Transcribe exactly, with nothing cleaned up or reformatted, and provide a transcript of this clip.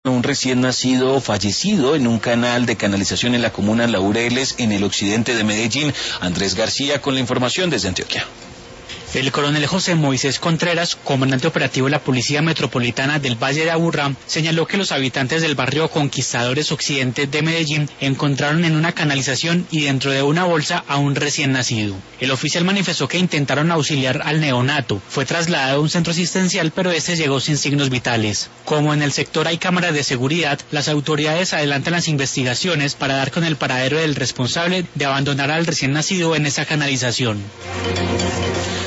Un recién nacido fallecido en un canal de canalización en la comuna Laureles, en el occidente de Medellín. Andrés García con la información desde Antioquia. El coronel José Moisés Contreras, comandante operativo de la Policía Metropolitana del Valle de Aburrá, señaló que los habitantes del barrio Conquistadores Occidente de Medellín encontraron en una canalización y dentro de una bolsa a un recién nacido. El oficial manifestó que intentaron auxiliar al neonato. Fue trasladado a un centro asistencial, pero este llegó sin signos vitales. Como en el sector hay cámaras de seguridad, las autoridades adelantan las investigaciones para dar con el paradero del responsable de abandonar al recién nacido en esa canalización.